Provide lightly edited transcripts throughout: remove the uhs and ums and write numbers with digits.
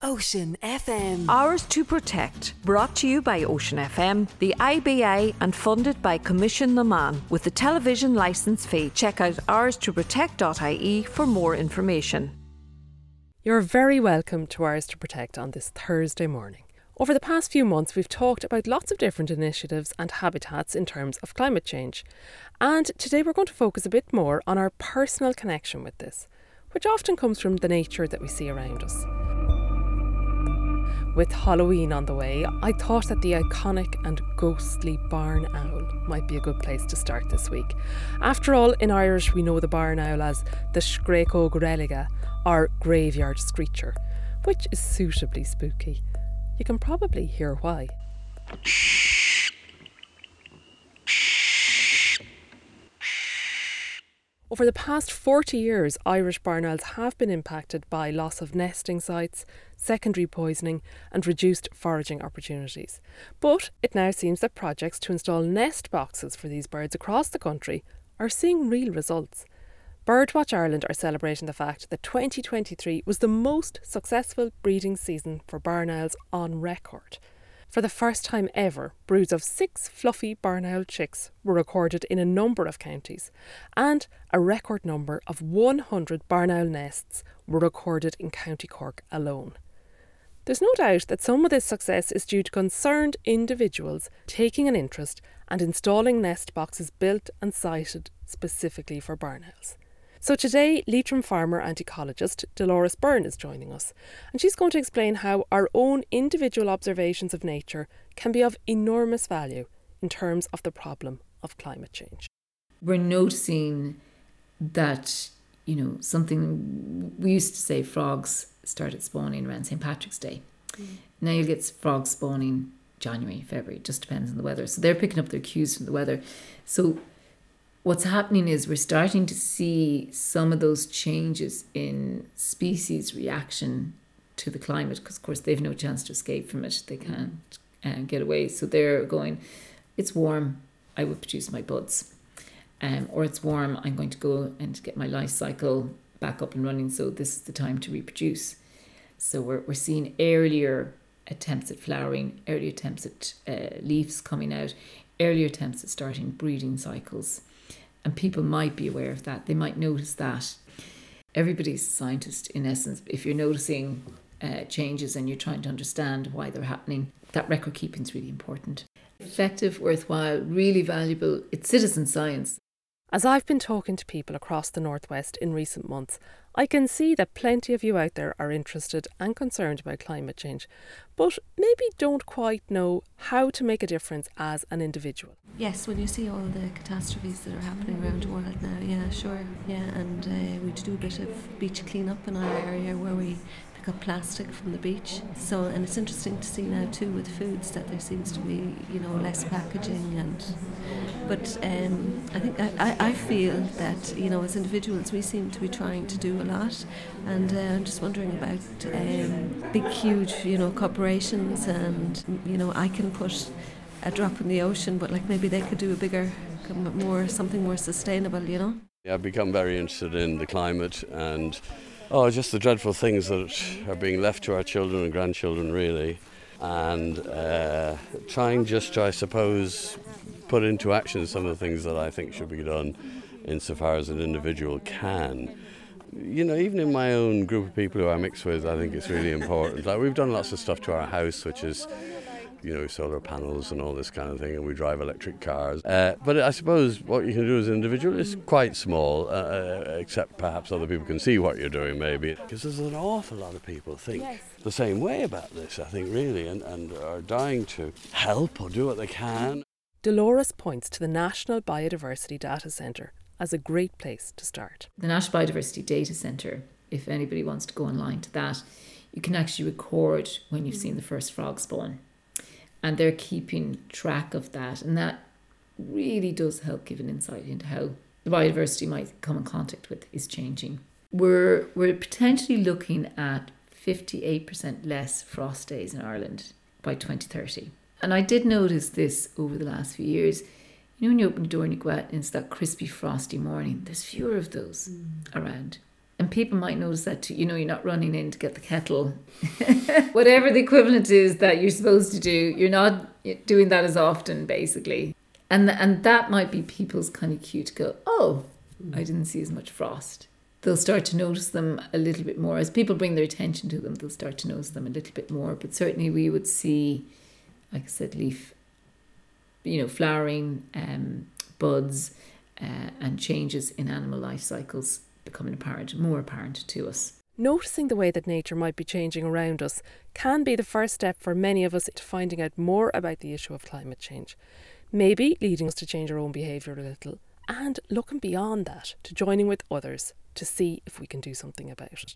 Ocean FM. Ours to Protect, brought to you by Ocean FM, the IBA, and funded by Commission Naman. With the television licence fee, check out ourstoprotect.ie for more information. You're very welcome to Ours to Protect on this Thursday morning. Over the past few months, we've talked about lots of different initiatives and habitats in terms of climate change. And today we're going to focus a bit more on our personal connection with this, which often comes from the nature that we see around us. With Halloween on the way, I thought that the iconic and ghostly barn owl might be a good place to start this week. After all, in Irish we know the barn owl as the Screco Greliga, or graveyard screecher, which is suitably spooky. You can probably hear why. Over the past 40 years, Irish barn owls have been impacted by loss of nesting sites, secondary poisoning and reduced foraging opportunities. But it now seems that projects to install nest boxes for these birds across the country are seeing real results. Birdwatch Ireland are celebrating the fact that 2023 was the most successful breeding season for barn owls on record. For the first time ever, broods of 6 fluffy barn owl chicks were recorded in a number of counties, and a record number of 100 barn owl nests were recorded in County Cork alone. There's no doubt that some of this success is due to concerned individuals taking an interest and installing nest boxes built and sited specifically for barn owls. So today, Leitrim farmer and ecologist Dolores Byrne is joining us, and she's going to explain how our own individual observations of nature can be of enormous value in terms of the problem of climate change. We're noticing that, something we used to say frogs started spawning around St. Patrick's Day. Now you'll get frogs spawning January, February, it just depends on the weather. So they're picking up their cues from the weather. So what's happening is we're starting to see some of those changes in species reaction to the climate, because of course they've no chance to escape from it. They can't get away. So they're going, it's warm, I will produce my buds. Or it's warm, I'm going to go and get my life cycle back up and running. So this is the time to reproduce. So we're seeing earlier attempts at flowering, earlier attempts at leaves coming out, earlier attempts at starting breeding cycles. And people might be aware of that. They might notice that. Everybody's a scientist, in essence. If you're noticing changes and you're trying to understand why they're happening, that record keeping is really important. Effective, worthwhile, really valuable. It's citizen science. As I've been talking to people across the Northwest in recent months, I can see that plenty of you out there are interested and concerned about climate change, but maybe don't quite know how to make a difference as an individual. Yes, when you see all the catastrophes that are happening around the world now, yeah, sure, yeah, and we do a bit of beach clean-up in our area where we pick up plastic from the beach. So, and it's interesting to see now too with foods that there seems to be, less packaging but I think I feel that, as individuals we seem to be trying to do a lot, and I'm just wondering about big, huge, corporations, and, I can put a drop in the ocean, but maybe they could do a bigger, something more sustainable, Yeah, I've become very interested in the climate and just the dreadful things that are being left to our children and grandchildren, really, and trying just to, I suppose, put into action some of the things that I think should be done insofar as an individual can. Even in my own group of people who I mix with, I think it's really important. We've done lots of stuff to our house, which is, solar panels and all this kind of thing, and we drive electric cars. But I suppose what you can do as an individual is quite small, except perhaps other people can see what you're doing, maybe. Because there's an awful lot of people think the same way about this, I think, really, and are dying to help or do what they can. Dolores points to the National Biodiversity Data Centre as a great place to start. The National Biodiversity Data Centre, if anybody wants to go online to that, you can actually record when you've seen the first frog spawn. And they're keeping track of that. And that really does help give an insight into how the biodiversity might come in contact with is changing. We're potentially looking at 58% less frost days in Ireland by 2030. And I did notice this over the last few years. When you open the door and you go out and it's that crispy, frosty morning, there's fewer of those around. And people might notice that too. You're not running in to get the kettle. Whatever the equivalent is that you're supposed to do, you're not doing that as often, basically. And that might be people's kind of cue to go, oh, I didn't see as much frost. They'll start to notice them a little bit more. As people bring their attention to them, they'll start to notice them a little bit more. But certainly we would see, like I said, leaf, flowering, buds, and changes in animal life cycles becoming more apparent to us. Noticing the way that nature might be changing around us can be the first step for many of us to finding out more about the issue of climate change, maybe leading us to change our own behaviour a little, and looking beyond that to joining with others to see if we can do something about it.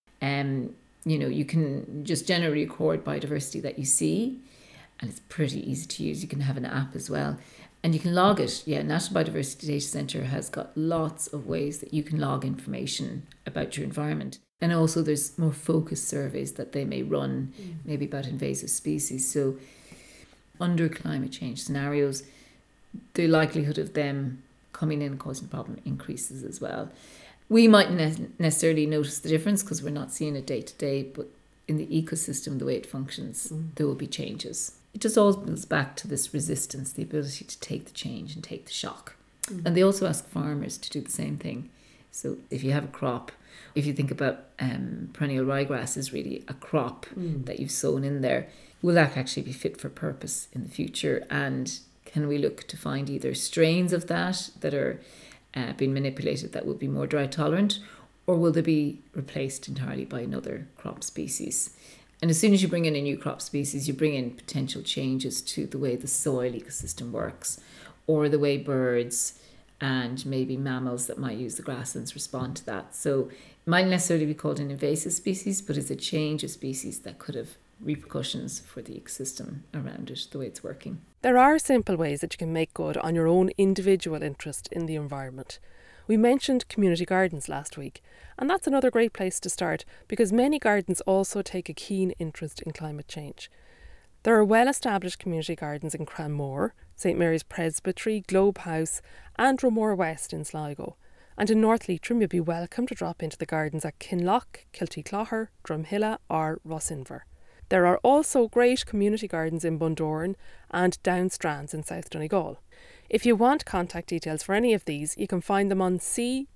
You can just generally record biodiversity that you see, and it's pretty easy to use. You can have an app as well, and you can log it. National Biodiversity Data Centre has got lots of ways that you can log information about your environment. And also there's more focused surveys that they may run, maybe about invasive species. So under climate change scenarios, the likelihood of them coming in and causing a problem increases as well. We mightn't necessarily notice the difference because we're not seeing it day to day, but in the ecosystem, the way it functions, there will be changes. It just all goes back to this resistance, the ability to take the change and take the shock. And they also ask farmers to do the same thing. So if you have a crop, if you think about perennial ryegrass is really a crop that you've sown in there, will that actually be fit for purpose in the future? And can we look to find either strains of that are being manipulated that will be more drought tolerant, or will they be replaced entirely by another crop species? And as soon as you bring in a new crop species, you bring in potential changes to the way the soil ecosystem works, or the way birds and maybe mammals that might use the grasslands respond to that. So it might necessarily be called an invasive species, but it's a change of species that could have repercussions for the ecosystem around it, the way it's working. There are simple ways that you can make good on your own individual interest in the environment. We mentioned community gardens last week, and that's another great place to start because many gardens also take a keen interest in climate change. There are well-established community gardens in Cranmore, St Mary's Presbytery, Globe House and Ramore West in Sligo. And in North Leitrim you'll be welcome to drop into the gardens at Kinloch, Kiltyclogher, Drumhilla or Rossinver. There are also great community gardens in Bundoran and Downstrands in South Donegal. If you want contact details for any of these, you can find them on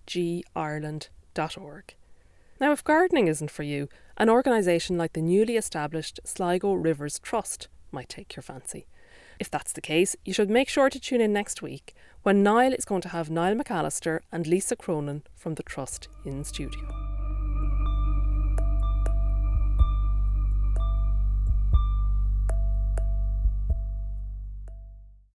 cgireland.org. Now, if gardening isn't for you, an organisation like the newly established Sligo Rivers Trust might take your fancy. If that's the case, you should make sure to tune in next week when Niall is going to have Niall McAllister and Lisa Cronin from the Trust in studio.